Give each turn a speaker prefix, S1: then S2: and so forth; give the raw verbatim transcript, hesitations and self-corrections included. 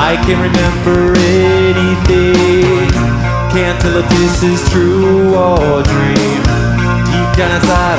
S1: I can't remember anything. Can't tell if this is true or dream. Deep down inside